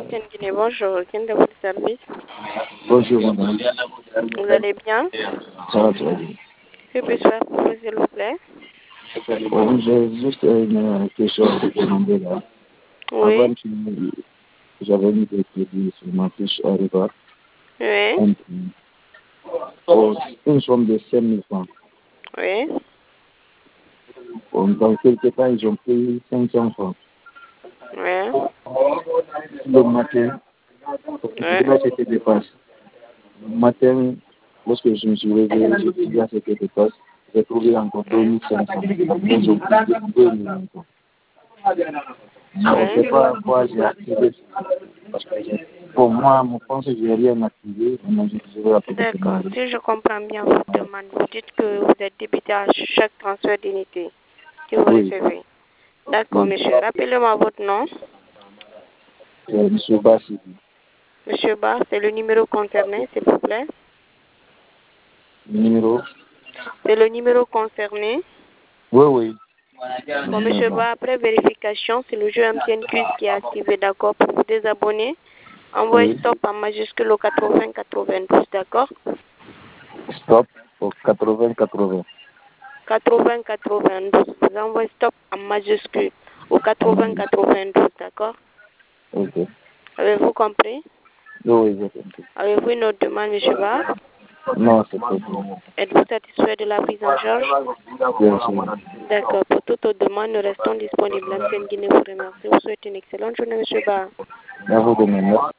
l'ancienne Guinée, bonjour. Quel est votre service? Bonjour, madame. Vous allez bien? Ça va très bien. Que puis-je faire pour vous, s'il vous plaît? Bon, j'ai juste une question à vous demander là. Oui. Avant, j'avais mis des crédits sur ma fiche Arriva. Oui. Pour une somme de 5 000 francs. Oui. Bon, dans quelques temps, ils ont pris 500 francs. Oui. Le matin, Oui. c'était des passes. Le matin, lorsque je me suis réveillé, j'ai dit qu'il y a cette dépasse. J'ai trouvé encore 2500. Ils ont pris 2 000 encore. Je ne sais pas quoi j'ai activé. Parce que pour moi, mon compte, je n'ai rien activé. Je vais appeler D'accord. Si je comprends bien votre demande, vous dites que vous êtes débité à chaque transfert d'unité que vous recevez. D'accord, monsieur. Rappelez-moi votre nom. Monsieur Bassi. Monsieur Ba, c'est le numéro concerné, s'il vous plaît. Numéro? C'est le numéro concerné. Oui, oui. Bon, monsieur Ba, après vérification, c'est le jeu MTN Quiz qui est activé, d'accord? Pour vous désabonner, envoyez stop en majuscule au 80-92, d'accord? Stop au 80-80. 80-92. Vous envoyez stop en majuscule au 80-92, d'accord? Ok. Avez-vous compris? Oui, j'ai compris. Avez-vous une autre demande, monsieur Ba? Non, c'est pas tout. Êtes-vous satisfait de la prise en charge? Bien sûr. D'accord. Pour toute autre demande, nous restons disponibles. L'ancienne Guinée vous remercie. Vous souhaite une excellente journée, monsieur Ba. À vous de même.